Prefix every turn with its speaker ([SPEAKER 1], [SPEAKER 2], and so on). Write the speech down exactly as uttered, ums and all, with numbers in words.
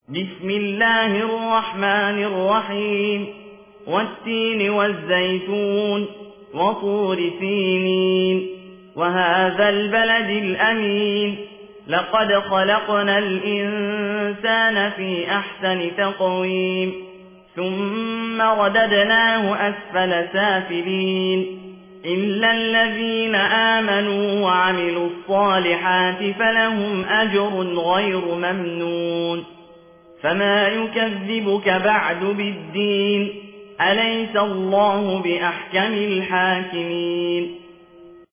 [SPEAKER 1] بسم الله الرحمن الرحيم والتين والزيتون وطور سينين وهذا البلد الأمين لقد خلقنا الإنسان في أحسن تقويم ثم رددناه أسفل سافلين إلا الذين آمنوا وعملوا الصالحات فلهم أجر غير ممنون فما يكذبك بعد بالدين أليس الله بأحكم الحاكمين